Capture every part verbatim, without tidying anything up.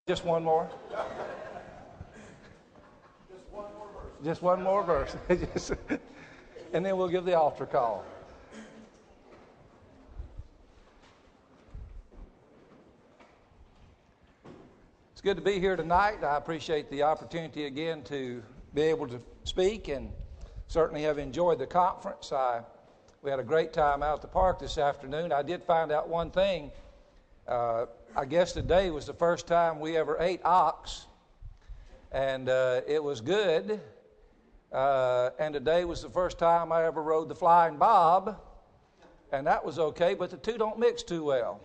Just one more? Just one more verse. Just, and then we'll give the altar call. It's good to be here tonight. I appreciate the opportunity again to be able to speak, and certainly have enjoyed the conference. I, we had a great time out at the park this afternoon. I did find out one thing. Uh, I guess today was the first time we ever ate ox, and uh, it was good. Uh, and today was the first time I ever rode the Flying Bob, and that was okay, but the two don't mix too well.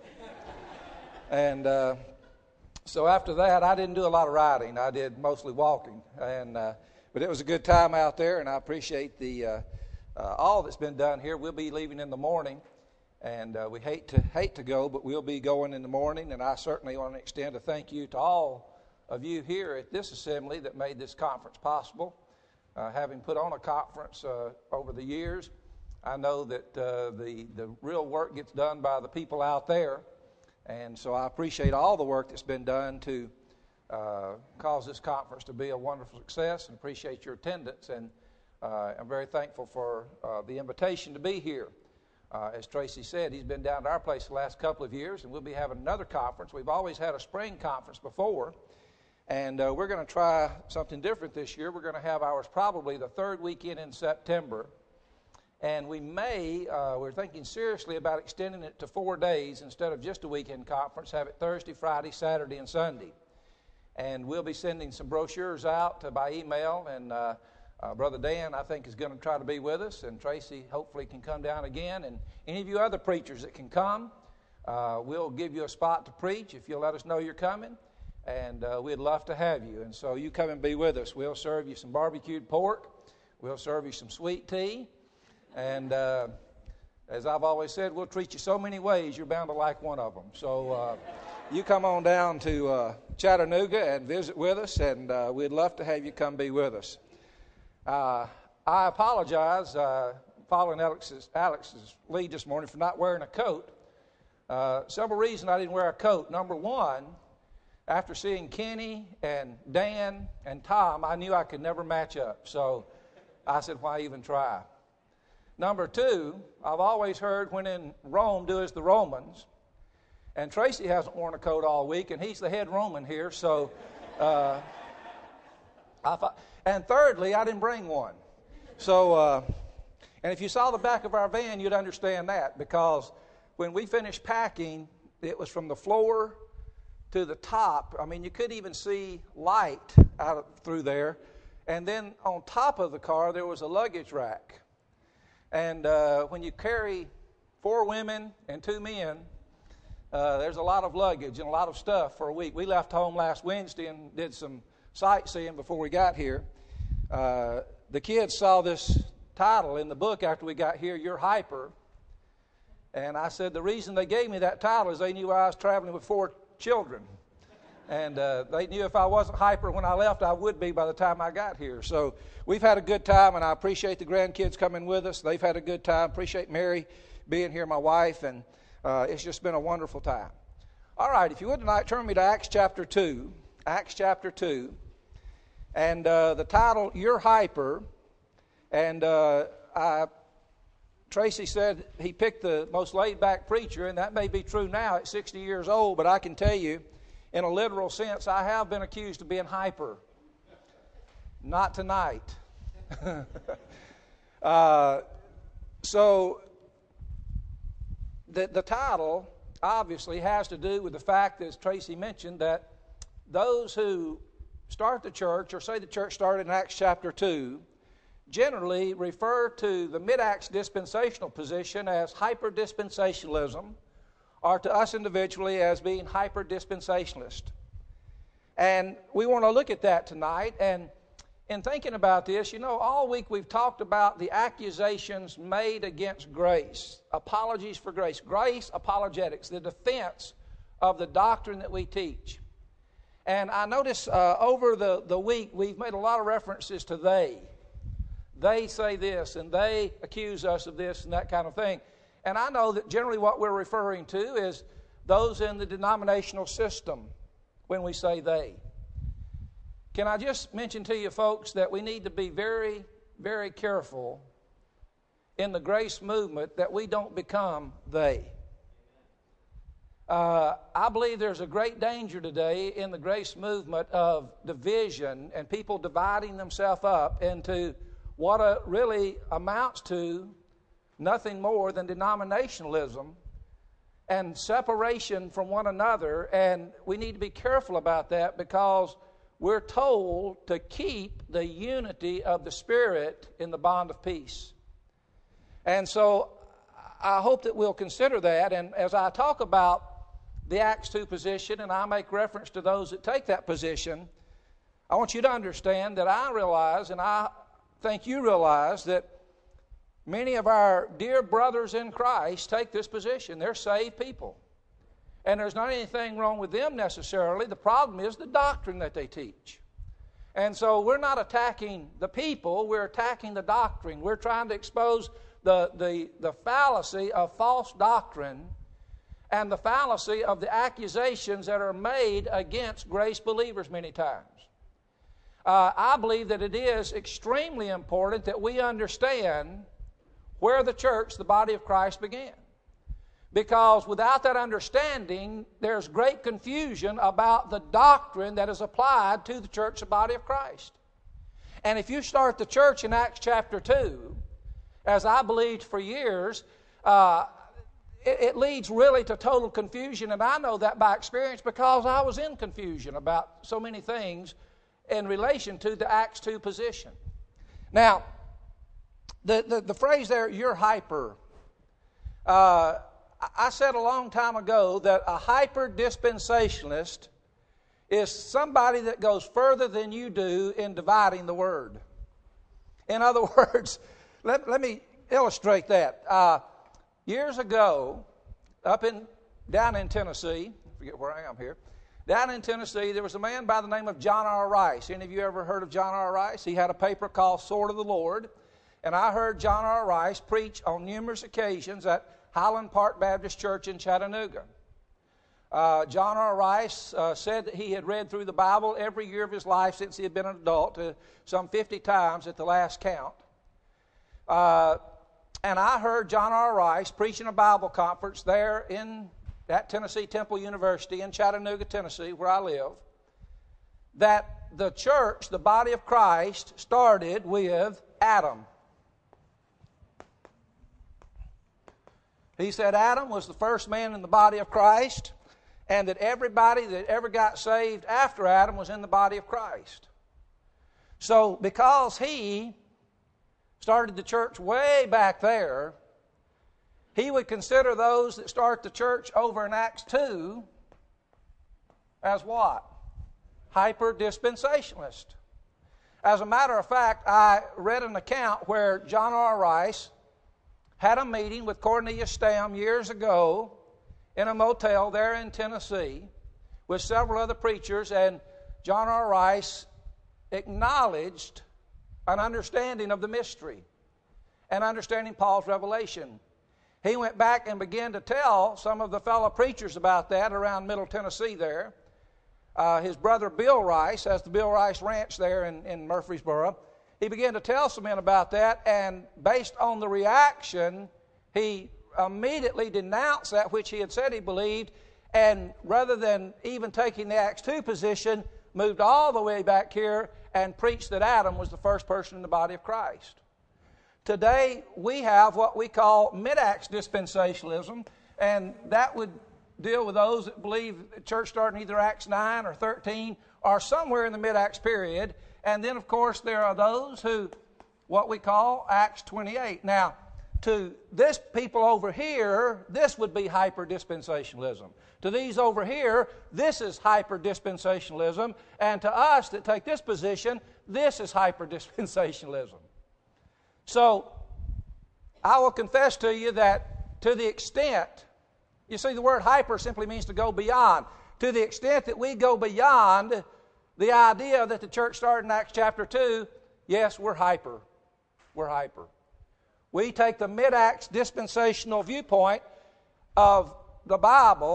And uh, so after that, I didn't do a lot of riding. I did mostly walking, and uh, but it was a good time out there, and I appreciate the uh, uh, all that's been done here. We'll be leaving in the morning, and uh, we hate to hate to go, but we'll be going in the morning. And I certainly want to extend a thank you to all of you here at this assembly that made this conference possible. Uh, having put on a conference uh, over the years, I know that uh, the the real work gets done by the people out there, and so I appreciate all the work that's been done to uh, cause this conference to be a wonderful success, and appreciate your attendance. And uh, I'm very thankful for uh, the invitation to be here. Uh, as Tracy said, he's been down to our place the last couple of years, and we'll be having another conference. We've always had a spring conference before. And uh, we're going to try something different this year. We're going to have ours probably the third weekend in September. And we may, uh, we're thinking seriously about extending it to four days instead of just a weekend conference, have it Thursday, Friday, Saturday, and Sunday. And we'll be sending some brochures out uh, by email. And uh, uh, Brother Dan, I think, is going to try to be with us. And Tracy hopefully can come down again. And any of you other preachers that can come, uh, we'll give you a spot to preach if you'll let us know you're coming. And uh, we'd love to have you. And so you come and be with us. We'll serve you some barbecued pork. We'll serve you some sweet tea. And uh, as I've always said, we'll treat you so many ways, you're bound to like one of them. So uh, you come on down to uh, Chattanooga and visit with us, and uh, we'd love to have you come be with us. Uh, I apologize, uh, following Alex's, Alex's lead this morning, for not wearing a coat. Uh, several reasons I didn't wear a coat. Number one, after seeing Kenny and Dan and Tom, I knew I could never match up. So I said, why even try? Number two, I've always heard when in Rome, do as the Romans. And Tracy hasn't worn a coat all week, and he's the head Roman here. So, uh, I thought, and thirdly, I didn't bring one. So, uh, and if you saw the back of our van, you'd understand that, because when we finished packing, it was from the floor to the top. I mean, you could even see light out of, through there. And then on top of the car, there was a luggage rack. And uh, when you carry four women and two men, uh, there's a lot of luggage and a lot of stuff for a week. We left home last Wednesday and did some sightseeing before we got here. Uh, the kids saw this title in the book after we got here, You're Hyper. And I said the reason they gave me that title is they knew I was traveling with four children, and uh, they knew if I wasn't hyper when I left, I would be by the time I got here. So we've had a good time, and I appreciate the grandkids coming with us. They've had a good time. Appreciate Mary being here, my wife, and uh, it's just been a wonderful time. All right, if you would tonight, turn me to Acts chapter two. Acts chapter two, and uh, the title, You're Hyper, and uh, I Tracy said he picked the most laid-back preacher, and that may be true now at sixty years old, but I can tell you, in a literal sense, I have been accused of being hyper. Not tonight. uh, so, the, the title obviously has to do with the fact, as Tracy mentioned, that those who start the church, or say the church started in Acts chapter two, generally refer to the mid-Acts dispensational position as hyper-dispensationalism, or to us individually as being hyper-dispensationalist. And we want to look at that tonight. And in thinking about this, you know, all week we've talked about the accusations made against grace, apologies for grace, grace apologetics, the defense of the doctrine that we teach. And I notice uh, over the, the week we've made a lot of references to they. They say this, and they accuse us of this and that kind of thing. And I know that generally what we're referring to is those in the denominational system. when we say they. Can I just mention to you folks that we need to be very, very careful in the grace movement that we don't become they. Uh, I believe there's a great danger today in the grace movement of division and people dividing themselves up into what a, really amounts to nothing more than denominationalism and separation from one another. And we need to be careful about that, because we're told to keep the unity of the Spirit in the bond of peace. And so I hope that we'll consider that. And as I talk about the Acts two position, and I make reference to those that take that position, I want you to understand that I realize, and I think you realize, that many of our dear brothers in Christ take this position. They're saved people. And there's not anything wrong with them necessarily. The problem is the doctrine that they teach. And so we're not attacking the people, we're attacking the doctrine. We're trying to expose the, the, the fallacy of false doctrine and the fallacy of the accusations that are made against grace believers many times. Uh, I believe that it is extremely important that we understand where the church, the body of Christ, began. Because without that understanding, there's great confusion about the doctrine that is applied to the church, the body of Christ. And if you start the church in Acts chapter two, as I believed for years, uh, it, it leads really to total confusion. And I know that by experience, because I was in confusion about so many things in relation to the Acts two position. Now, the, the, the phrase there, you're hyper, uh, I said a long time ago that a hyper-dispensationalist is somebody that goes further than you do in dividing the word. In other words, let, let me illustrate that. Uh, years ago, up in down in Tennessee, I forget where I am here, down in Tennessee, there was a man by the name of John R. Rice. Any of you ever heard of John R. Rice? He had a paper called Sword of the Lord, and I heard John R. Rice preach on numerous occasions at Highland Park Baptist Church in Chattanooga. Uh, John R. Rice uh, said that he had read through the Bible every year of his life since he had been an adult, uh, some fifty times at the last count. Uh, and I heard John R. Rice preaching a Bible conference there in at Tennessee Temple University in Chattanooga, Tennessee, where I live, that the church, the body of Christ, started with Adam. He said Adam was the first man in the body of Christ, and that everybody that ever got saved after Adam was in the body of Christ. So because he started the church way back there, he would consider those that start the church over in Acts two as what? Hyper-dispensationalist. As a matter of fact, I read an account where John R. Rice had a meeting with Cornelius Stam years ago in a motel there in Tennessee with several other preachers, and John R. Rice acknowledged an understanding of the mystery and understanding Paul's revelation. He went back and began to tell some of the fellow preachers about that around Middle Tennessee there. Uh, his brother Bill Rice has the Bill Rice Ranch there in, in Murfreesboro. He began to tell some men about that, and based on the reaction, he immediately denounced that which he had said he believed, and rather than even taking the Acts two position, moved all the way back here and preached that Adam was the first person in the body of Christ. Today, we have what we call mid-Acts dispensationalism, and that would deal with those that believe the church started in either Acts nine or thirteen or somewhere in the mid-Acts period. And then, of course, there are those who, what we call Acts twenty-eight. Now, to this people over here, this would be hyper-dispensationalism. To these over here, this is hyper-dispensationalism. And to us that take this position, this is hyper-dispensationalism. So, I will confess to you that to the extent, you see, the word hyper simply means to go beyond. To the extent that we go beyond the idea that the church started in Acts chapter two, yes, we're hyper. We're hyper. We take the mid-Acts dispensational viewpoint of the Bible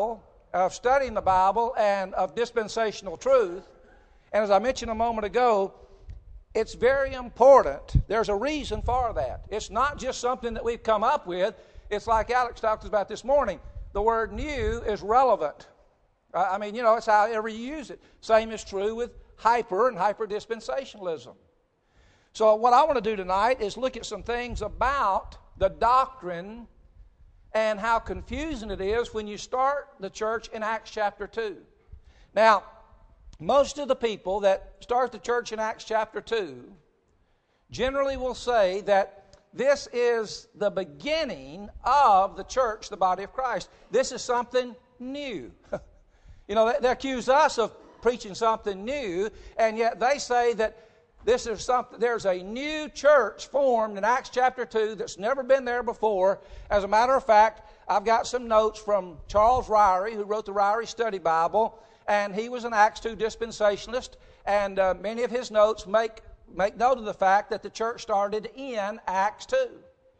of studying the Bible and of dispensational truth. And as I mentioned a moment ago, it's very important. There's a reason for that. It's not just something that we've come up with. It's like Alex talked about this morning. The word new is relevant. I mean, you know, it's however you use it. Same is true with hyper and hyper-dispensationalism. So what I want to do tonight is look at some things about the doctrine and how confusing it is when you start the church in Acts chapter two. Now, most of the people that start the church in Acts chapter two generally will say that this is the beginning of the church, the body of Christ. This is something new. You know, they, they accuse us of preaching something new, and yet they say that this is something. There's a new church formed in Acts chapter two that's never been there before. As a matter of fact, I've got some notes from Charles Ryrie, who wrote the Ryrie Study Bible, and he was an Acts two dispensationalist, and uh, many of his notes make, make note of the fact that the church started in Acts two.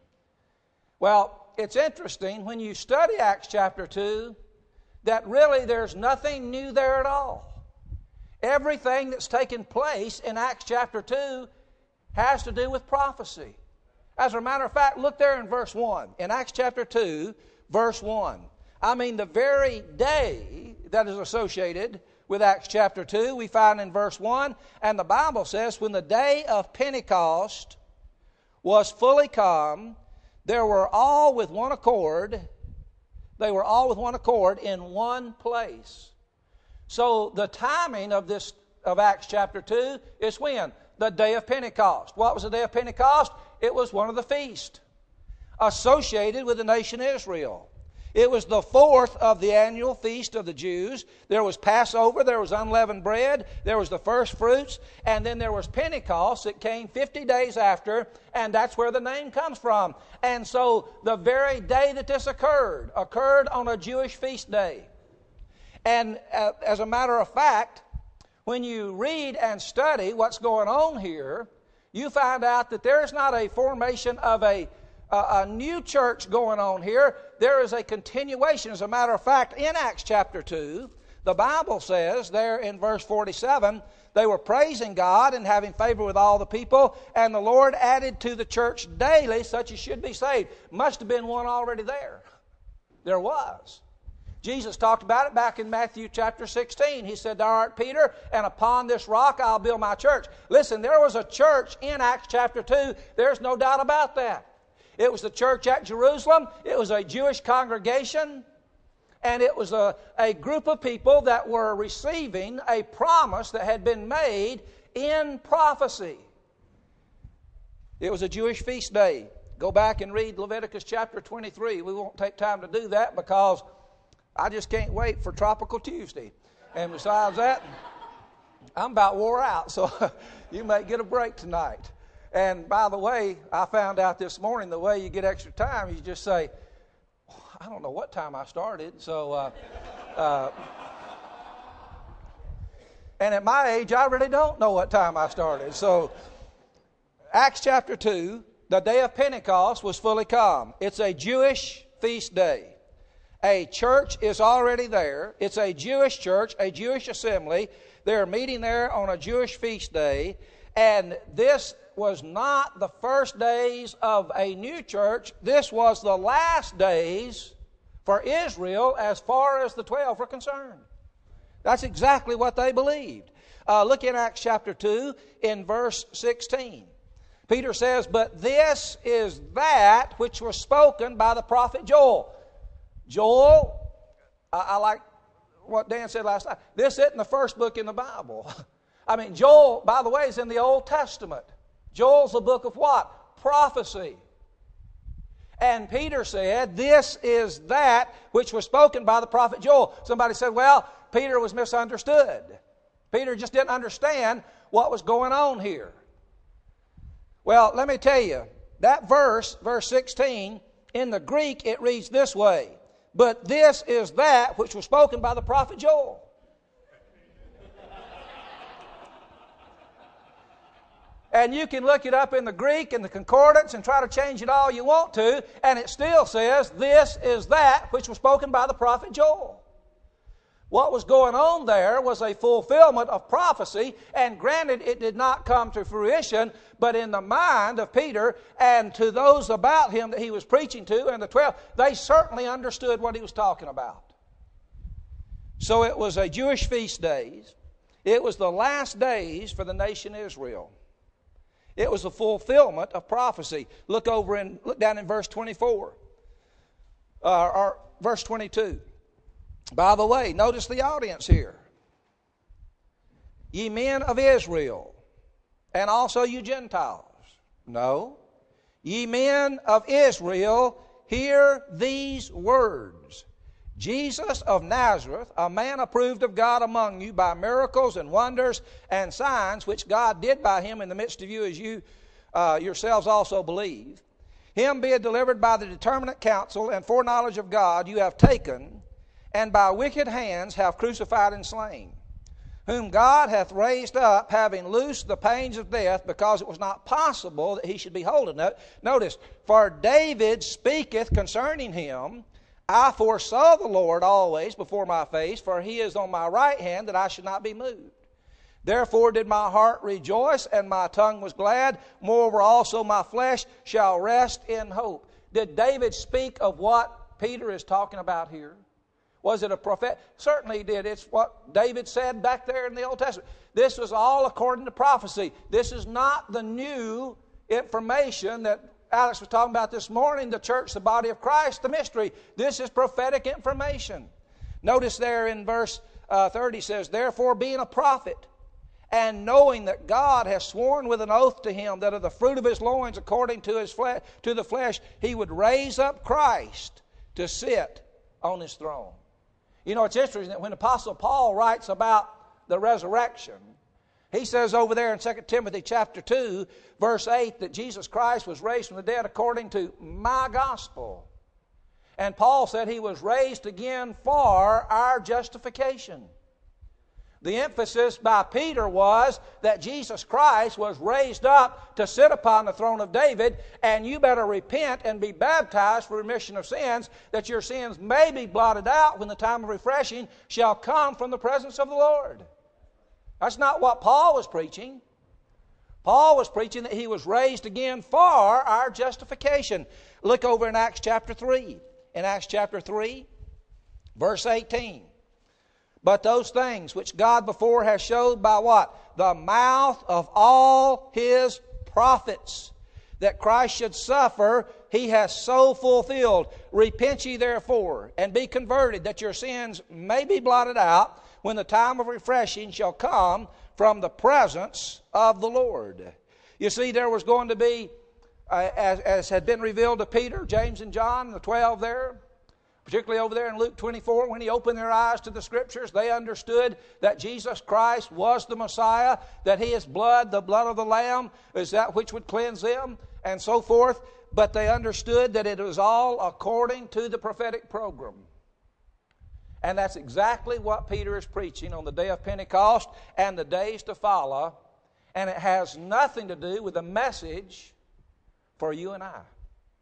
Well, it's interesting when you study Acts chapter two that really there's nothing new there at all. Everything that's taken place in Acts chapter two has to do with prophecy. As a matter of fact, look there in verse one. In Acts chapter two, verse one. I mean, the very day that is associated with Acts chapter two, we find in verse one, and the Bible says, when the day of Pentecost was fully come, there were all with one accord, they were all with one accord in one place. So the timing of this of Acts chapter two is when? The day of Pentecost. What was the day of Pentecost? It was one of the feasts associated with the nation Israel. It was the fourth of the annual feast of the Jews. There was Passover, there was unleavened bread, there was the first fruits, and then there was Pentecost that came fifty days after, and that's where the name comes from. And so the very day that this occurred, occurred on a Jewish feast day. And uh, as a matter of fact, when you read and study what's going on here, you find out that there is not a formation of a, uh, a new church going on here. There is a continuation. As a matter of fact, in Acts chapter two, the Bible says there in verse forty-seven, they were praising God and having favor with all the people, and the Lord added to the church daily such as should be saved. Must have been one already there. There was. Jesus talked about it back in Matthew chapter sixteen. He said, "Thou art Peter, and upon this rock I'll build my church." Listen, there was a church in Acts chapter two. There's no doubt about that. It was the church at Jerusalem. It was a Jewish congregation. And it was a, a group of people that were receiving a promise that had been made in prophecy. It was a Jewish feast day. Go back and read Leviticus chapter twenty-three. We won't take time to do that because I just can't wait for Tropical Tuesday. And besides that, I'm about wore out, so you may get a break tonight. And by the way, I found out this morning the way you get extra time, you just say, I don't know what time I started. So, uh, uh, and at my age, I really don't know what time I started. So, Acts chapter two, the day of Pentecost was fully come. It's a Jewish feast day. A church is already there. It's a Jewish church, a Jewish assembly. They're meeting there on a Jewish feast day. And this was not the first days of a new church. This was the last days for Israel as far as the twelve were concerned. That's exactly what they believed. Uh, look in Acts chapter two in verse sixteen. Peter says, "But this is that which was spoken by the prophet Joel." Joel, I, I like what Dan said last night. This isn't the first book in the Bible. I mean, Joel, by the way, is in the Old Testament. Joel's a book of what? Prophecy. And Peter said, this is that which was spoken by the prophet Joel. Somebody said, well, Peter was misunderstood. Peter just didn't understand what was going on here. Well, let me tell you, that verse, verse sixteen, in the Greek it reads this way. But this is that which was spoken by the prophet Joel. And you can look it up in the Greek and the concordance and try to change it all you want to, and it still says, this is that which was spoken by the prophet Joel. What was going on there was a fulfillment of prophecy, and granted, it did not come to fruition, but in the mind of Peter and to those about him that he was preaching to, and the twelve, they certainly understood what he was talking about. So it was a Jewish feast days. It was the last days for the nation Israel. It was a fulfillment of prophecy. Look over in, look down in verse twenty-four, uh, or verse twenty-two. By the way, notice the audience here. Ye men of Israel, and also you Gentiles. No. Ye men of Israel, hear these words. Jesus of Nazareth, a man approved of God among you by miracles and wonders and signs, which God did by him in the midst of you, as you uh, yourselves also believe. Him being delivered by the determinate counsel and foreknowledge of God, you have taken, and by wicked hands have crucified and slain, whom God hath raised up, having loosed the pains of death, because it was not possible that he should be holden. Notice, for David speaketh concerning him, I foresaw the Lord always before my face, for he is on my right hand, that I should not be moved. Therefore did my heart rejoice, and my tongue was glad. Moreover also my flesh shall rest in hope. Did David speak of what Peter is talking about here? Was it a prophet? Certainly he did. It's what David said back there in the Old Testament. This was all according to prophecy. This is not the new information that Alex was talking about this morning, the church, the body of Christ, the mystery. This is prophetic information. Notice there in verse uh, thirty says, therefore being a prophet, and knowing that God has sworn with an oath to him that of the fruit of his loins according to his flesh, to the flesh, he would raise up Christ to sit on his throne. You know, it's interesting that when Apostle Paul writes about the resurrection, he says over there in Second Timothy chapter two, verse eight, that Jesus Christ was raised from the dead according to my gospel. And Paul said he was raised again for our justification. The emphasis by Peter was that Jesus Christ was raised up to sit upon the throne of David, and you better repent and be baptized for remission of sins, that your sins may be blotted out when the time of refreshing shall come from the presence of the Lord. That's not what Paul was preaching. Paul was preaching that he was raised again for our justification. Look over in Acts chapter three. In Acts chapter three, verse eighteen. But those things which God before has showed by what? The mouth of all his prophets, that Christ should suffer, he has so fulfilled. Repent ye therefore, and be converted, that your sins may be blotted out, when the time of refreshing shall come from the presence of the Lord. You see, there was going to be, uh, as, as had been revealed to Peter, James, and John, the twelve there, particularly over there in Luke twenty-four, when he opened their eyes to the Scriptures, they understood that Jesus Christ was the Messiah, that his blood, the blood of the Lamb, is that which would cleanse them, and so forth. But they understood that it was all according to the prophetic program. And that's exactly what Peter is preaching on the day of Pentecost and the days to follow. And it has nothing to do with the message for you and I.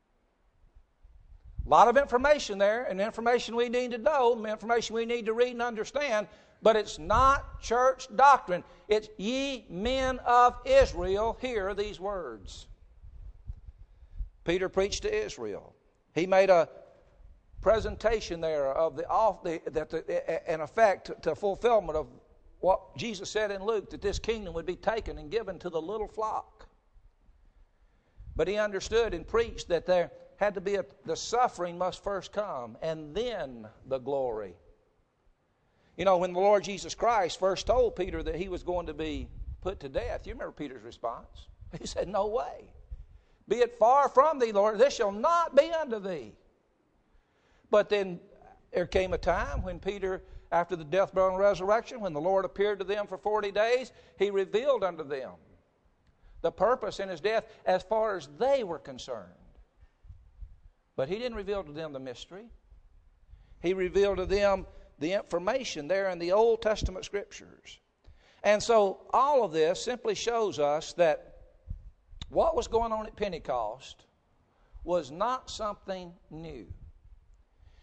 A lot of information there, and information we need to know, information we need to read and understand, but it's not church doctrine. It's ye men of Israel, hear these words. Peter preached to Israel. He made a presentation there of the, the that the, in effect, to fulfillment of what Jesus said in Luke, that this kingdom would be taken and given to the little flock. But he understood and preached that there had to be a, the suffering must first come, and then the glory. You know, when the Lord Jesus Christ first told Peter that he was going to be put to death, you remember Peter's response? He said, no way. Be it far from thee, Lord, this shall not be unto thee. But then there came a time when Peter, after the death, burial, and resurrection, when the Lord appeared to them for forty days, he revealed unto them the purpose in his death as far as they were concerned. But he didn't reveal to them the mystery. He revealed to them the information there in the Old Testament Scriptures. And so all of this simply shows us that what was going on at Pentecost was not something new.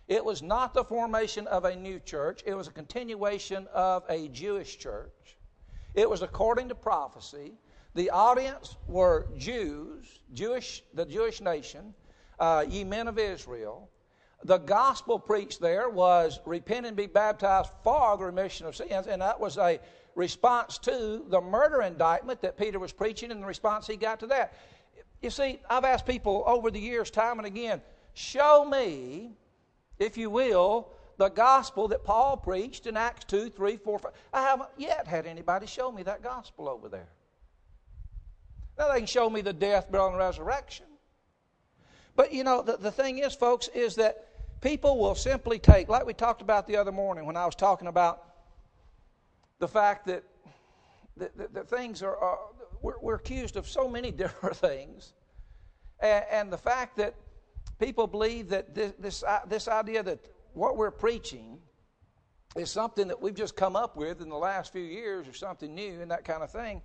It was not the formation of a new church. It was a continuation of a Jewish church. It was according to prophecy. The audience were Jews, Jewish, the Jewish nation, uh, ye men of Israel. The gospel preached there was repent and be baptized for the remission of sins, and that was a response to the murder indictment that Peter was preaching, and the response he got to that. You see, I've asked people over the years time and again, show me, if you will, the gospel that Paul preached in Acts two, three, four, five. I haven't yet had anybody show me that gospel over there. Now they can show me the death, burial, and resurrection. But you know, the, the thing is, folks, is that people will simply take, like we talked about the other morning when I was talking about the fact that, that, that, that things are, are we're, we're accused of so many different things. And, and the fact that people believe that this, this, uh, this idea that what we're preaching is something that we've just come up with in the last few years or something new and that kind of thing.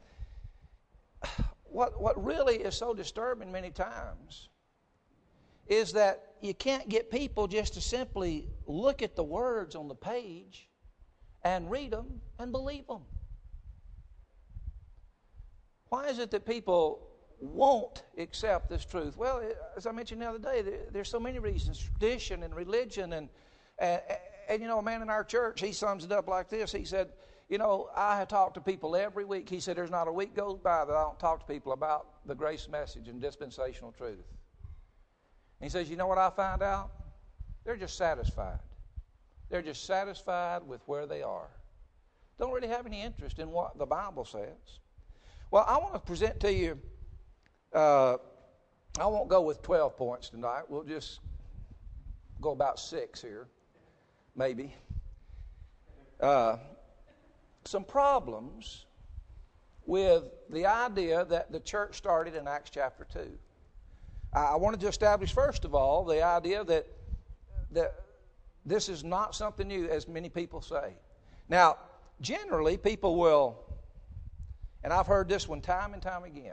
What, what really is so disturbing many times is that you can't get people just to simply look at the words on the page and read them and believe them. Why is it that people won't accept this truth? Well, as I mentioned the other day, there, there's so many reasons. Tradition and religion. And, and, and, you know, a man in our church, he sums it up like this. He said, you know, I talk to people every week. He said, there's not a week goes by that I don't talk to people about the grace message and dispensational truth. And he says, you know what I find out? They're just satisfied. They're just satisfied with where they are. Don't really have any interest in what the Bible says. Well, I want to present to you, uh, I won't go with twelve points tonight. We'll just go about six here, maybe. Uh, some problems with the idea that the church started in Acts chapter two. I wanted to establish, first of all, the idea that, that this is not something new, as many people say. Now, generally, people will, and I've heard this one time and time again.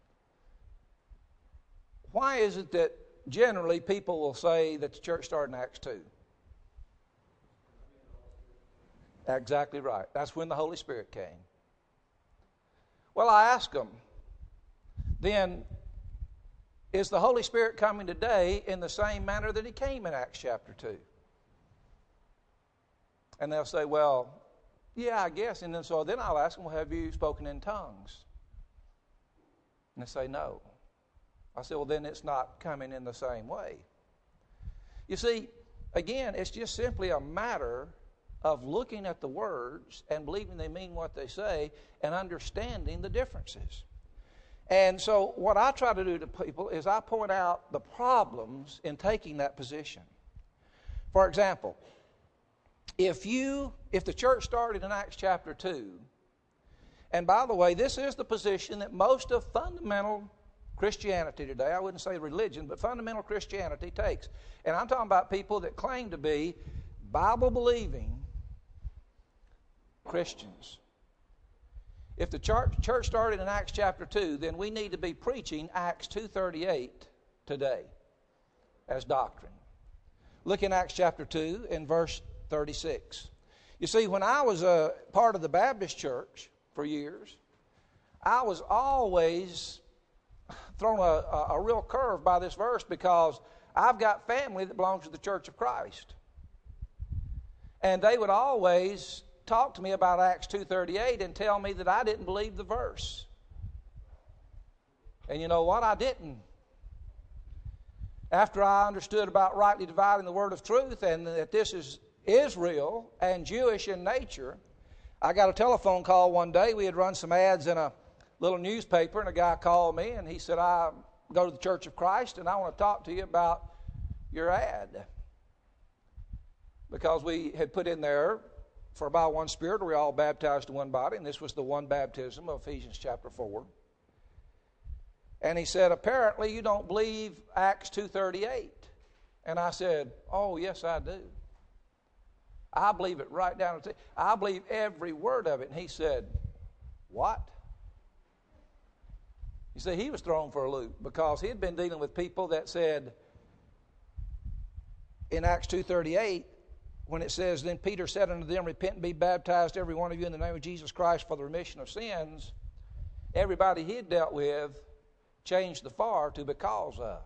Why is it that generally people will say that the church started in Acts two? Exactly right. That's when the Holy Spirit came. Well, I ask them, then, is the Holy Spirit coming today in the same manner that He came in Acts chapter two? And they'll say, well, yeah, I guess. And then so then I'll ask them, well, have you spoken in tongues? And they say, no. I say, well, then it's not coming in the same way. You see, again, it's just simply a matter of looking at the words and believing they mean what they say and understanding the differences. And so what I try to do to people is I point out the problems in taking that position. For example, if you, if the church started in Acts chapter two, and by the way, this is the position that most of fundamental Christianity today, I wouldn't say religion, but fundamental Christianity takes. And I'm talking about people that claim to be Bible-believing Christians. If the church, church started in Acts chapter two, then we need to be preaching Acts two thirty-eight today as doctrine. Look in Acts chapter two and verse thirty-six. You see, when I was a part of the Baptist church for years, I was always thrown a, a, a real curve by this verse because I've got family that belongs to the Church of Christ. And they would always talk to me about Acts two thirty-eight and tell me that I didn't believe the verse. And you know what? I didn't. After I understood about rightly dividing the word of truth and that this is Israel and Jewish in nature, I got a telephone call one day. We had run some ads in a little newspaper, and a guy called me and he said, I go to the Church of Christ and I want to talk to you about your ad. Because we had put in there, for by one Spirit we're all baptized to one body, and this was the one baptism of Ephesians chapter four. And he said, apparently you don't believe Acts two thirty-eight. And I said, oh, yes, I do. I believe it right down to the, I believe every word of it. And he said, what? You see, he was thrown for a loop because he had been dealing with people that said, in Acts two thirty-eight, when it says, then Peter said unto them, repent and be baptized, every one of you, in the name of Jesus Christ for the remission of sins, everybody he had dealt with changed the for to because of.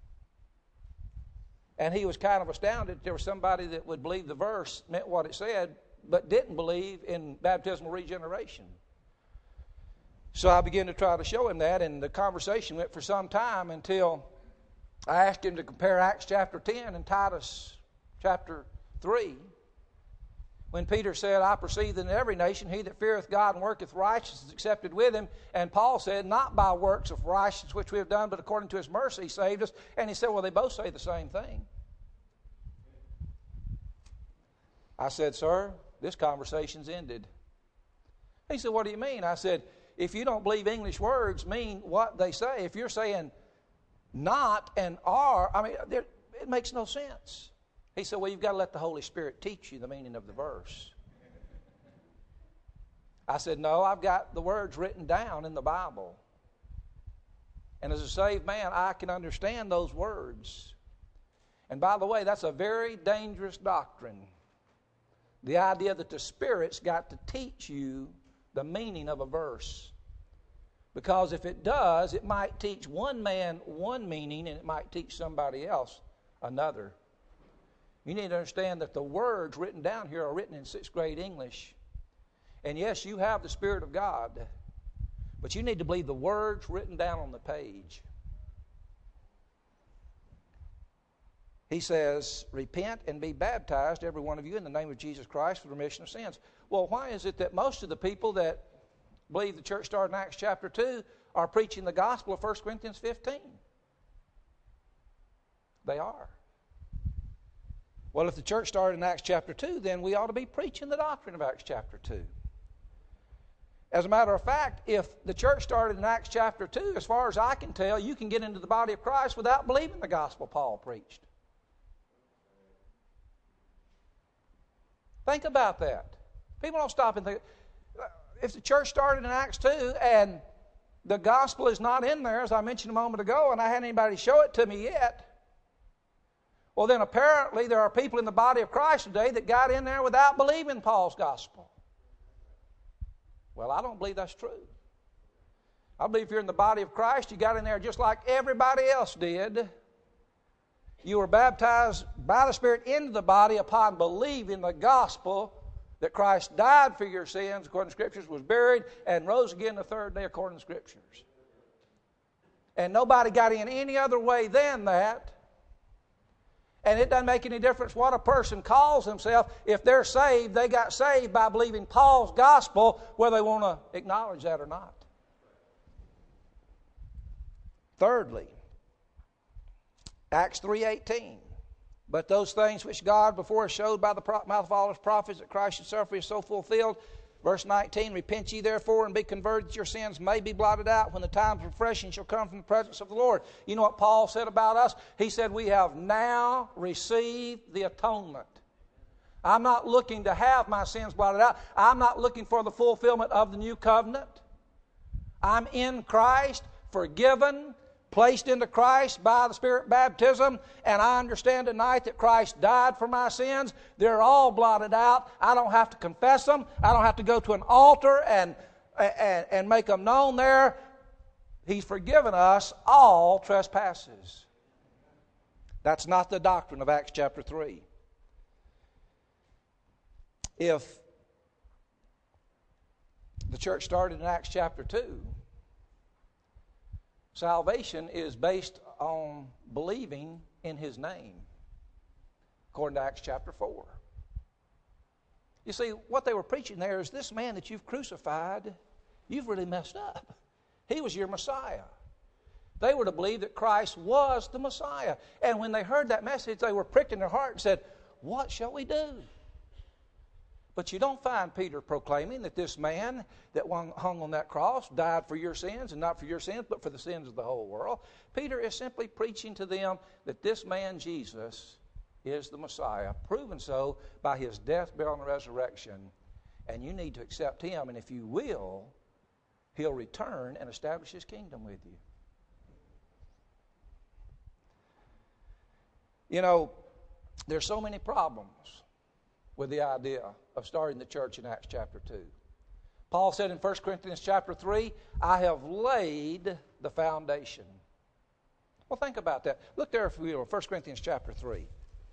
And he was kind of astounded that there was somebody that would believe the verse meant what it said, but didn't believe in baptismal regeneration. So I began to try to show him that, and the conversation went for some time until I asked him to compare Acts chapter ten and Titus chapter three. When Peter said, I perceive that in every nation he that feareth God and worketh righteousness is accepted with him. And Paul said, not by works of righteousness which we have done, but according to his mercy he saved us. And he said, well, they both say the same thing. I said, sir, this conversation's ended. He said, what do you mean? I said, if you don't believe English words mean what they say, if you're saying not and are, I mean, it makes no sense. He said, well, you've got to let the Holy Spirit teach you the meaning of the verse. I said, no, I've got the words written down in the Bible. And as a saved man, I can understand those words. And by the way, that's a very dangerous doctrine. The idea that the Spirit's got to teach you the meaning of a verse. Because if it does, it might teach one man one meaning and it might teach somebody else another. You need to understand that the words written down here are written in sixth grade English. And yes, you have the Spirit of God, but you need to believe the words written down on the page. He says, repent and be baptized, every one of you, in the name of Jesus Christ for the remission of sins. Well, why is it that most of the people that believe the church started in Acts chapter two are preaching the gospel of First Corinthians fifteen? They are. Well, if the church started in Acts chapter two, then we ought to be preaching the doctrine of Acts chapter two. As a matter of fact, if the church started in Acts chapter two, as far as I can tell, you can get into the body of Christ without believing the gospel Paul preached. Think about that. People don't stop and think. If the church started in Acts two and the gospel is not in there, as I mentioned a moment ago, and I hadn't anybody show it to me yet, well, then apparently there are people in the body of Christ today that got in there without believing Paul's gospel. Well, I don't believe that's true. I believe if you're in the body of Christ, you got in there just like everybody else did. You were baptized by the Spirit into the body upon believing the gospel that Christ died for your sins, according to Scriptures, was buried, and rose again the third day, according to Scriptures. And nobody got in any other way than that. And it doesn't make any difference what a person calls himself. If they're saved, they got saved by believing Paul's gospel, whether they want to acknowledge that or not. Thirdly, Acts three eighteen. But those things which God before showed by the mouth of all his prophets that Christ should suffer is so fulfilled. Verse nineteen, repent ye therefore and be converted that your sins may be blotted out when the time of refreshing shall come from the presence of the Lord. You know what Paul said about us? He said, we have now received the atonement. I'm not looking to have my sins blotted out. I'm not looking for the fulfillment of the new covenant. I'm in Christ, forgiven, placed into Christ by the Spirit baptism, and I understand tonight that Christ died for my sins. They're all blotted out. I don't have to confess them. I don't have to go to an altar and, and, and make them known there. He's forgiven us all trespasses. That's not the doctrine of Acts chapter three. If the church started in Acts chapter two, salvation is based on believing in his name, according to Acts chapter four. You see, what they were preaching there is this man that you've crucified, you've really messed up. He was your Messiah. They were to believe that Christ was the Messiah. And when they heard that message, they were pricked in their heart and said, what shall we do? But you don't find Peter proclaiming that this man that hung on that cross died for your sins, and not for your sins, but for the sins of the whole world. Peter is simply preaching to them that this man, Jesus, is the Messiah, proven so by his death, burial, and resurrection. And you need to accept him, and if you will, he'll return and establish his kingdom with you. You know, there's so many problems with the idea of starting the church in Acts chapter two. Paul said in First Corinthians chapter three, I have laid the foundation. Well, think about that. Look there, if you will, First Corinthians chapter three.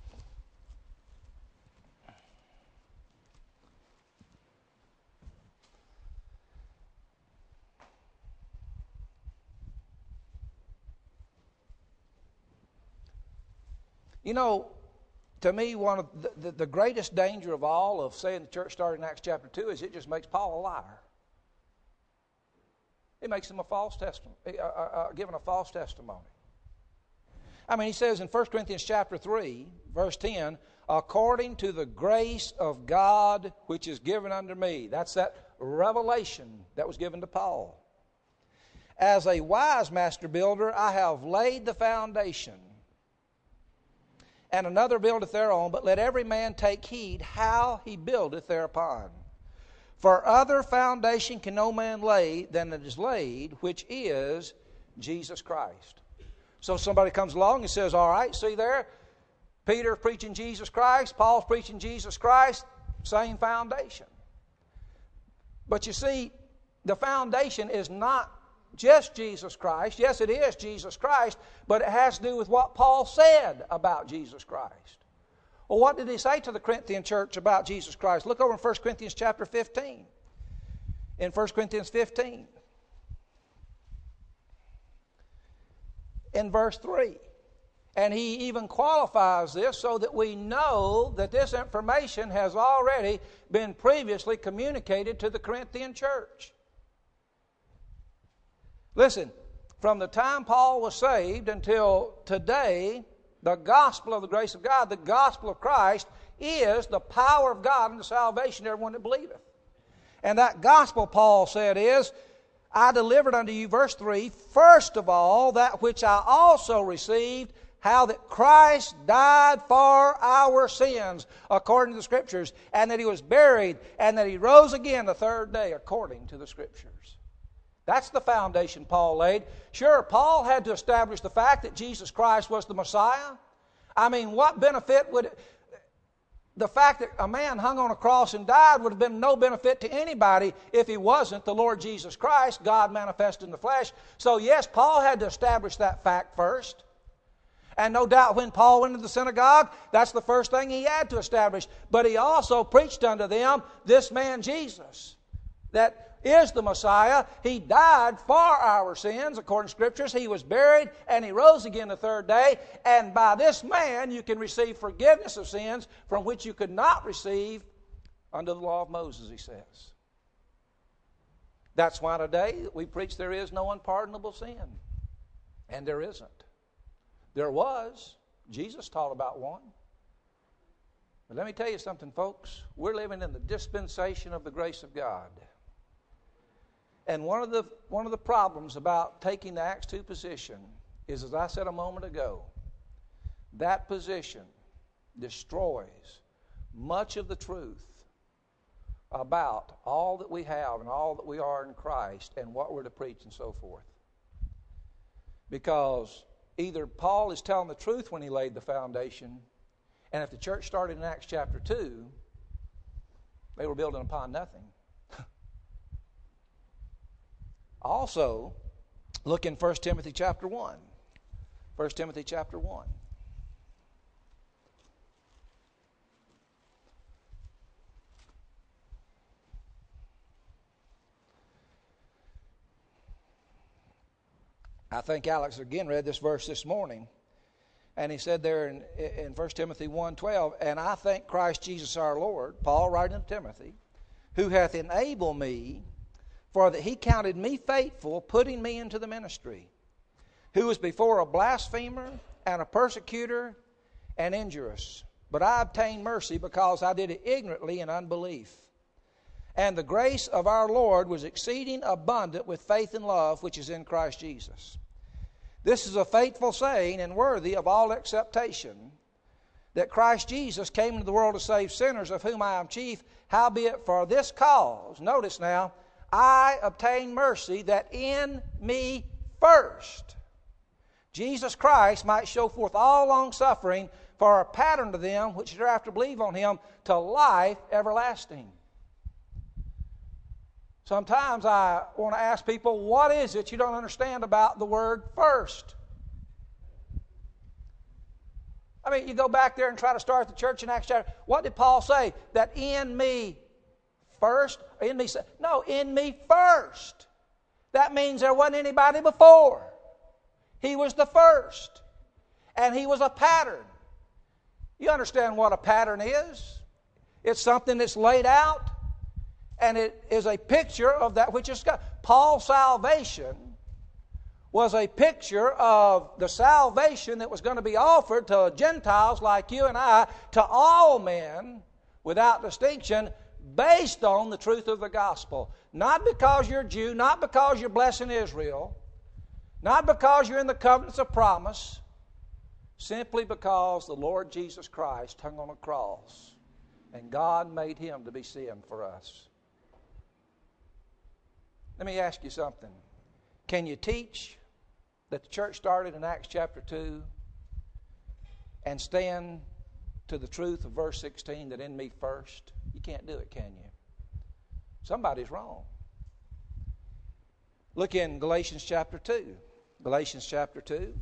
You know, to me, one of the, the, the greatest danger of all of saying the church started in Acts chapter two is it just makes Paul a liar. It makes him a false testimony, uh, uh, uh, giving a false testimony. I mean, he says in First Corinthians chapter three, verse ten, according to the grace of God which is given unto me. That's that revelation that was given to Paul. As a wise master builder, I have laid the foundation, and another buildeth thereon, but let every man take heed how he buildeth thereupon. For other foundation can no man lay than that is laid, which is Jesus Christ. So somebody comes along and says, all right, see there, Peter's preaching Jesus Christ, Paul's preaching Jesus Christ, same foundation. But you see, the foundation is not just Jesus Christ. Yes, it is Jesus Christ, but it has to do with what Paul said about Jesus Christ. Well, what did he say to the Corinthian church about Jesus Christ? Look over in First Corinthians chapter fifteen. In First Corinthians fifteen. In verse three. And he even qualifies this so that we know that this information has already been previously communicated to the Corinthian church. Listen, from the time Paul was saved until today, the gospel of the grace of God, the gospel of Christ, is the power of God unto salvation to everyone that believeth. And that gospel, Paul said, is, I delivered unto you, verse three, first of all, that which I also received, how that Christ died for our sins, according to the Scriptures, and that he was buried, and that he rose again the third day, according to the Scriptures. That's the foundation Paul laid. Sure, Paul had to establish the fact that Jesus Christ was the Messiah. I mean, what benefit would it, the fact that a man hung on a cross and died would have been no benefit to anybody if he wasn't the Lord Jesus Christ, God manifested in the flesh. So yes, Paul had to establish that fact first. And no doubt when Paul went into the synagogue, that's the first thing he had to establish. But he also preached unto them this man Jesus, that is the Messiah. He died for our sins, according to Scriptures. He was buried, and he rose again the third day. And by this man you can receive forgiveness of sins from which you could not receive under the law of Moses, he says. That's why today we preach there is no unpardonable sin. And there isn't. There was. Jesus taught about one. But let me tell you something, folks. We're living in the dispensation of the grace of God. And one of the one of the problems about taking the Acts two position is, as I said a moment ago, that position destroys much of the truth about all that we have and all that we are in Christ and what we're to preach and so forth. Because either Paul is telling the truth when he laid the foundation, and if the church started in Acts chapter two, they were building upon nothing. Also, look in First Timothy chapter one. First Timothy chapter one. I think Alex again read this verse this morning. And he said there in, in First Timothy one twelve, and I thank Christ Jesus our Lord, Paul writing to Timothy, who hath enabled me, for that he counted me faithful, putting me into the ministry, who was before a blasphemer and a persecutor and injurious. But I obtained mercy because I did it ignorantly in unbelief. And the grace of our Lord was exceeding abundant with faith and love, which is in Christ Jesus. This is a faithful saying and worthy of all acceptation, that Christ Jesus came into the world to save sinners, of whom I am chief. Howbeit for this cause, notice now, I obtained mercy, that in me first Jesus Christ might show forth all long suffering for a pattern to them which hereafter believe on him to life everlasting. Sometimes I want to ask people, what is it you don't understand about the word first? I mean, you go back there and try to start the church in Acts chapter. What did Paul say? That in me first? In me, no, in me first. That means there wasn't anybody before. He was the first. And he was a pattern. You understand what a pattern is? It's something that's laid out, and it is a picture of that which is God. Paul's salvation was a picture of the salvation that was going to be offered to Gentiles like you and I, to all men without distinction, based on the truth of the gospel. Not because you're Jew, not because you're blessed in Israel, not because you're in the covenants of promise, simply because the Lord Jesus Christ hung on a cross and God made him to be sin for us. Let me ask you something. Can you teach that the church started in Acts chapter two and stand to the truth of verse sixteen, that in me first? You can't do it, can you? Somebody's wrong. Look in Galatians chapter two. Galatians chapter two.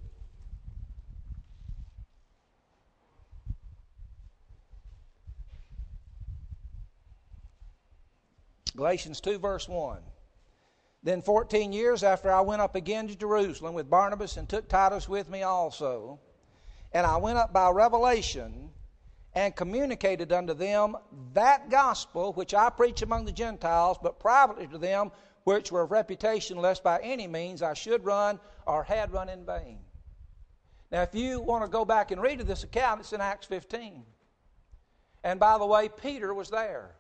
Galatians two verse one. Then fourteen years after I went up again to Jerusalem with Barnabas and took Titus with me also, and I went up by revelation and communicated unto them that gospel which I preach among the Gentiles, but privately to them which were of reputation, lest by any means I should run or had run in vain. Now, if you want to go back and read this account, it's in Acts fifteen. And by the way, Peter was there.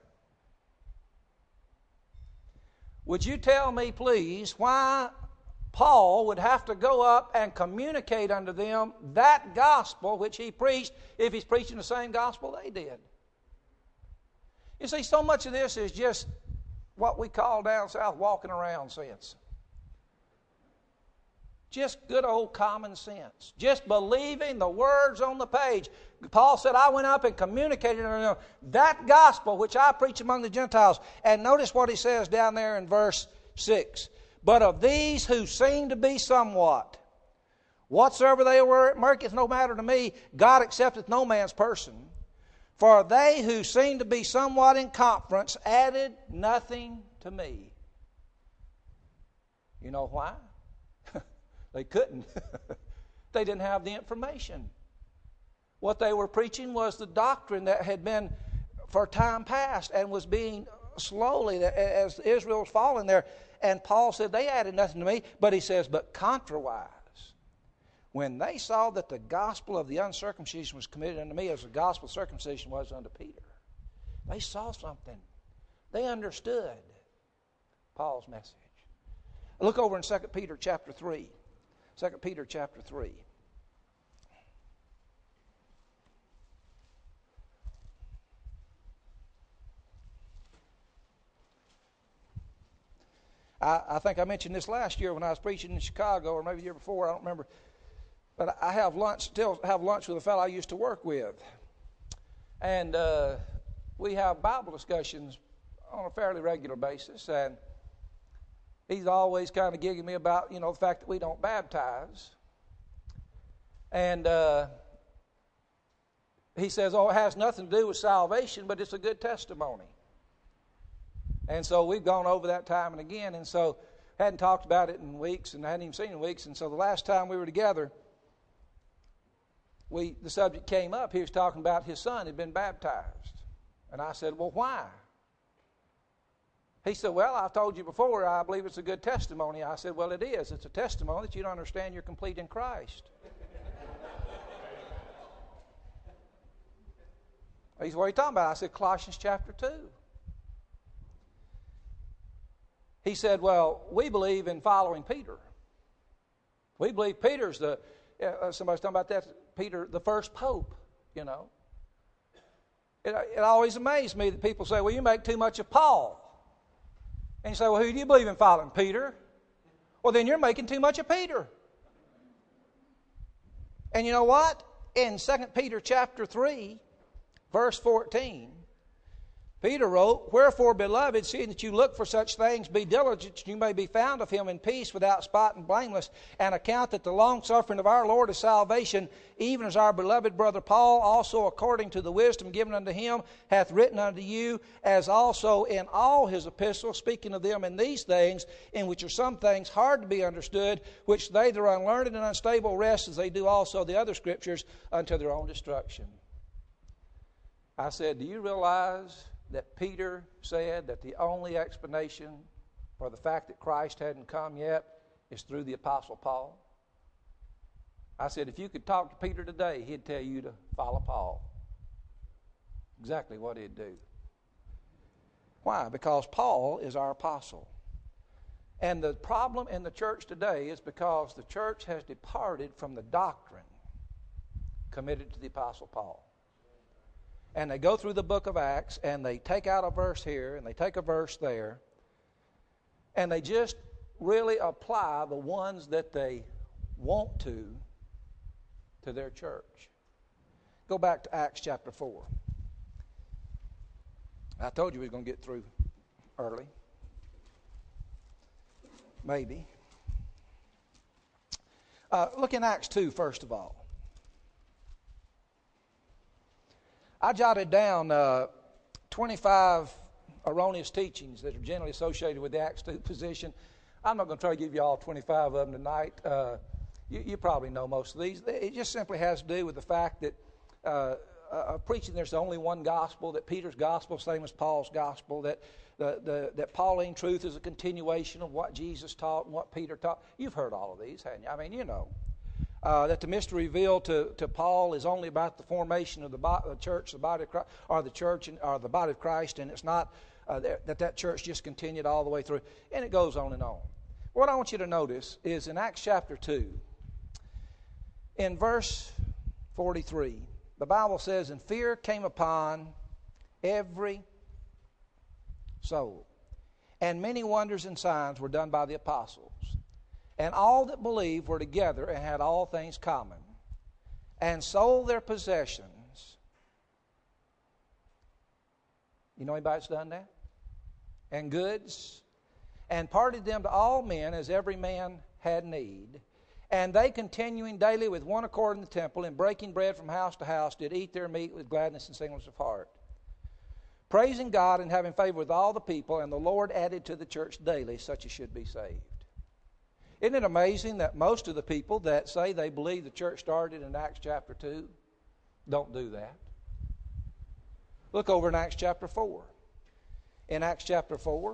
Would you tell me, please, why Paul would have to go up and communicate unto them that gospel which he preached if he's preaching the same gospel they did? You see, so much of this is just what we call down south walking around sense. Just good old common sense. Just believing the words on the page. Paul said, I went up and communicated unto them that gospel which I preach among the Gentiles. And notice what he says down there in verse six. But of these who seem to be somewhat, whatsoever they were, it maketh no matter to me. God accepteth no man's person. For they who seem to be somewhat in conference added nothing to me. You know why? They couldn't. They didn't have the information. What they were preaching was the doctrine that had been for time past and was being slowly, as Israel was falling there. And Paul said, they added nothing to me. But he says, but contrawise, when they saw that the gospel of the uncircumcision was committed unto me as the gospel of circumcision was unto Peter, they saw something. They understood Paul's message. Look over in Second Peter chapter three. Second Peter chapter three. I, I think I mentioned this last year when I was preaching in Chicago, or maybe the year before, I don't remember. But I have lunch, still have lunch with a fellow I used to work with. And uh, we have Bible discussions on a fairly regular basis. And he's always kind of gigging me about, you know, the fact that we don't baptize. And uh, he says, oh, it has nothing to do with salvation, but it's a good testimony. And so we've gone over that time and again, and so hadn't talked about it in weeks, and I hadn't even seen it in weeks. And so the last time we were together, we the subject came up. He was talking about his son had been baptized. And I said, well, why? He said, well, I've told you before, I believe it's a good testimony. I said, well, it is. It's a testimony that you don't understand you're complete in Christ. He said, what are you talking about? I said, Colossians chapter two. He said, well, we believe in following Peter. We believe Peter's the, uh, somebody's talking about that, Peter, the first pope, you know. It, it always amazed me that people say, well, you make too much of Paul. And you say, well, who do you believe in following? Peter? Well, then you're making too much of Peter. And you know what? in Second Peter chapter three, verse fourteen, Peter wrote, "Wherefore, beloved, seeing that you look for such things, be diligent that you may be found of him in peace, without spot and blameless, and account that the longsuffering of our Lord is salvation, even as our beloved brother Paul also, according to the wisdom given unto him, hath written unto you, as also in all his epistles, speaking of them in these things, in which are some things hard to be understood, which they that are unlearned and unstable wrest, as they do also the other scriptures, unto their own destruction." I said, do you realize that Peter said that the only explanation for the fact that Christ hadn't come yet is through the Apostle Paul? I said, if you could talk to Peter today, he'd tell you to follow Paul. Exactly what he'd do. Why? Because Paul is our apostle. And the problem in the church today is because the church has departed from the doctrine committed to the Apostle Paul. And they go through the book of Acts, and they take out a verse here, and they take a verse there, and they just really apply the ones that they want to to their church. Go back to Acts chapter four. I told you we were going to get through early. Maybe. Uh, look in Acts two, first of all. I jotted down uh, twenty-five erroneous teachings that are generally associated with the Acts two position. I'm not going to try to give you all twenty-five of them tonight. Uh, you, you probably know most of these. It just simply has to do with the fact that uh, uh, preaching there's only one gospel, that Peter's gospel is the same as Paul's gospel, that the, the, that Pauline truth is a continuation of what Jesus taught and what Peter taught. You've heard all of these, haven't you? I mean, you know. Uh, that the mystery revealed to, to Paul is only about the formation of the, bo- the church, the body of Christ, or the church, and, or the body of Christ, and it's not uh, that, that that church just continued all the way through. And it goes on and on. What I want you to notice is in Acts chapter two, in verse forty-three, the Bible says, "And fear came upon every soul, and many wonders and signs were done by the apostles. And all that believed were together and had all things common, and sold their possessions." You know anybody that's done that? "And goods, and parted them to all men as every man had need. And they, continuing daily with one accord in the temple, and breaking bread from house to house, did eat their meat with gladness and singleness of heart, praising God and having favor with all the people. And the Lord added to the church daily such as should be saved." Isn't it amazing that most of the people that say they believe the church started in Acts chapter two don't do that? Look over in Acts chapter four. In Acts chapter four,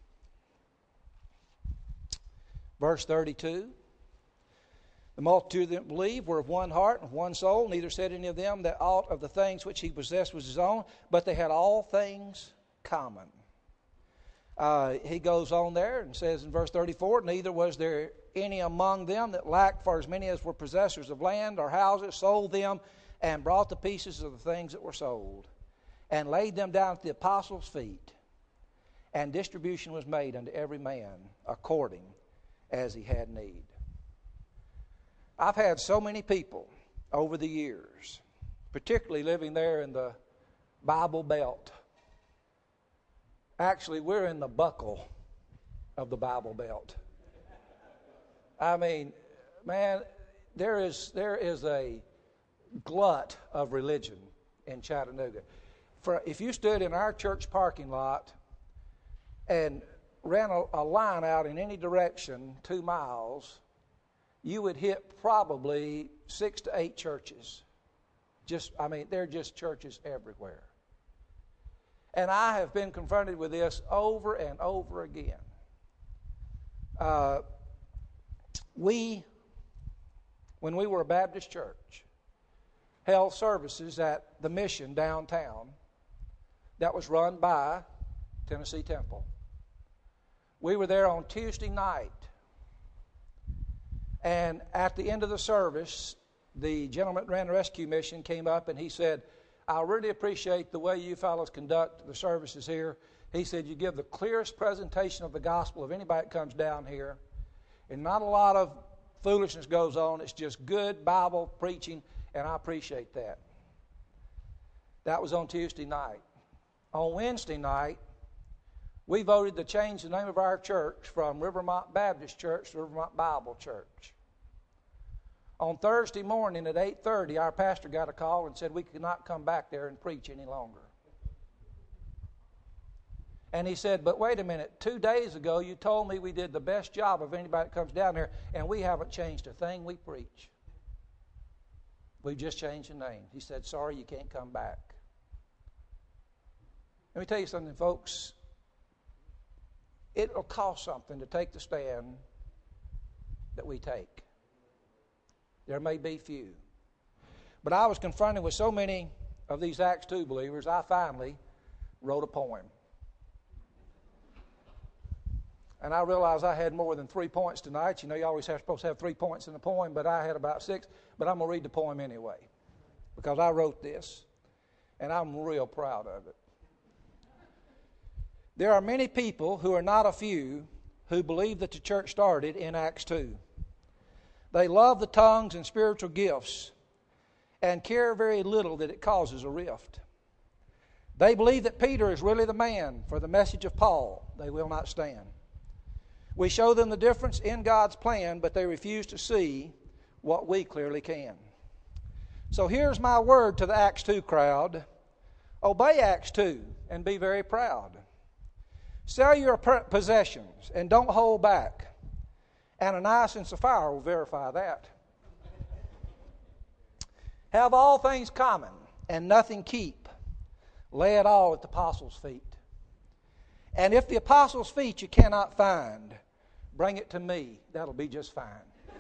verse thirty-two, "The multitude that believed were of one heart and of one soul. Neither said any of them that aught of the things which he possessed was his own, but they had all things common." Uh, he goes on there and says in verse thirty-four, "Neither was there any among them that lacked, for as many as were possessors of land or houses sold them, and brought the pieces of the things that were sold, and laid them down at the apostles' feet. And distribution was made unto every man according as he had need." I've had so many people over the years, particularly living there in the Bible Belt. Actually, we're in the buckle of the Bible Belt. I mean, man, there is there is a glut of religion in Chattanooga. For if you stood in our church parking lot and ran a, a line out in any direction two miles, you would hit probably six to eight churches. Just, I mean, they're just churches everywhere. And I have been confronted with this over and over again. Uh, we, when we were a Baptist church, held services at the Mission downtown that was run by Tennessee Temple. We were there on Tuesday night. And at the end of the service, the gentleman that ran the rescue mission came up and he said, "I really appreciate the way you fellows conduct the services here." He said, "You give the clearest presentation of the gospel of anybody that comes down here. And not a lot of foolishness goes on. It's just good Bible preaching. and I appreciate that. That was on Tuesday night. On Wednesday night, we voted to change the name of our church from Rivermont Baptist Church to Rivermont Bible Church. On Thursday morning at eight thirty, our pastor got a call and said we could not come back there and preach any longer. And he said, but wait a minute, two days ago you told me we did the best job of anybody that comes down here, and we haven't changed a thing we preach. We've just changed the name. He said, sorry, you can't come back. Let me tell you something, folks. It'll cost something to take the stand that we take. There may be few. But I was confronted with so many of these Acts two believers, I finally wrote a poem. And I realized I had more than three points tonight. You know, you always have supposed to have three points in a poem, but I had about six. But I'm going to read the poem anyway, because I wrote this, and I'm real proud of it. There are many people who are not a few who believe that the church started in Acts two. They love the tongues and spiritual gifts and care very little that it causes a rift. They believe that Peter is really the man for the message of Paul. They will not stand. We show them the difference in God's plan, but they refuse to see what we clearly can. So here's my word to the Acts two crowd. Obey Acts two and be very proud. Sell your possessions and don't hold back. Ananias and Sapphira will verify that. Have all things common and nothing keep. Lay it all at the apostles' feet. And if the apostles' feet you cannot find, bring it to me. That'll be just fine.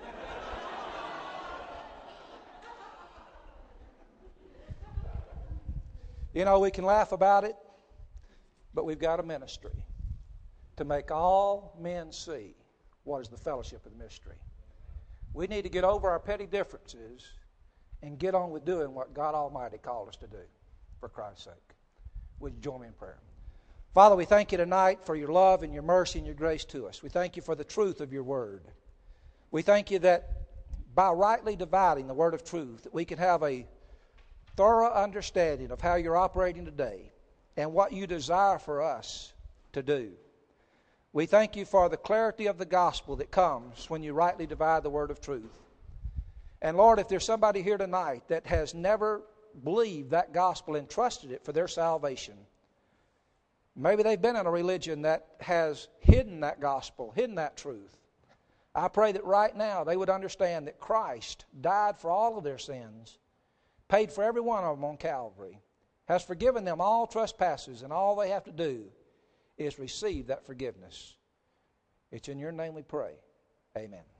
You know, we can laugh about it, but we've got a ministry to make all men see what is the fellowship of the mystery. We need to get over our petty differences and get on with doing what God Almighty called us to do for Christ's sake. Would you join me in prayer? Father, we thank you tonight for your love and your mercy and your grace to us. We thank you for the truth of your word. We thank you that by rightly dividing the word of truth, that we can have a thorough understanding of how you're operating today and what you desire for us to do. We thank you for the clarity of the gospel that comes when you rightly divide the word of truth. And Lord, if there's somebody here tonight that has never believed that gospel and trusted it for their salvation, maybe they've been in a religion that has hidden that gospel, hidden that truth. I pray that right now they would understand that Christ died for all of their sins, paid for every one of them on Calvary, has forgiven them all trespasses, and all they have to do is receive that forgiveness. It's in your name we pray. Amen.